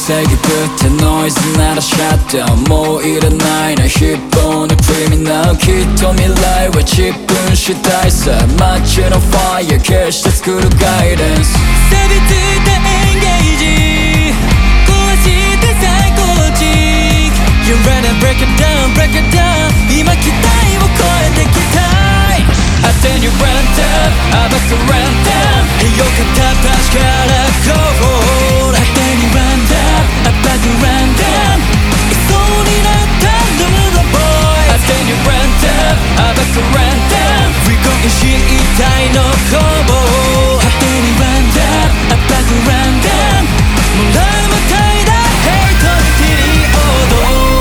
正義ぶってノイズならシャッダウンもういらないな非暴のクリミナルきっと未来は自分次第さ街のファイヤー消して作るガイデンス錆びついたエンゲージ壊して再構築 You wanna break it down, break it down 今期待を超えてきたい当てにランダム暴くランダムよかった確からゴール当てにランダム暴くランダムいそうになったルーラボーイ当てにランダム暴くランダム We gon' 知りたいの攻防当てにランダム暴くランダムもらうまたいだヘイトのピリオド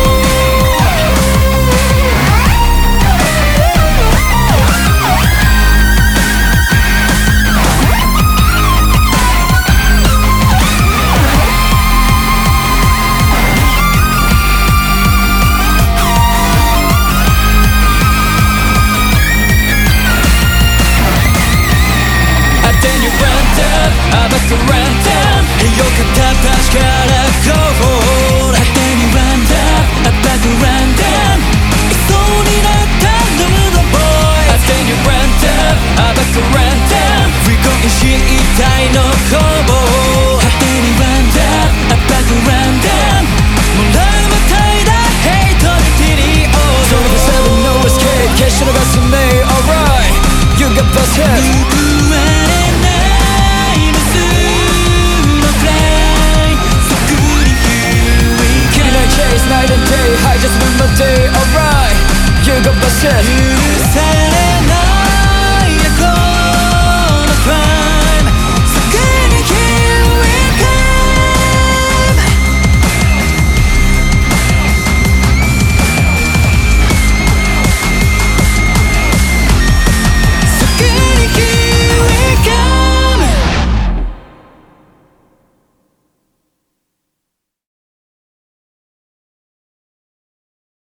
暴くランダムよかった確から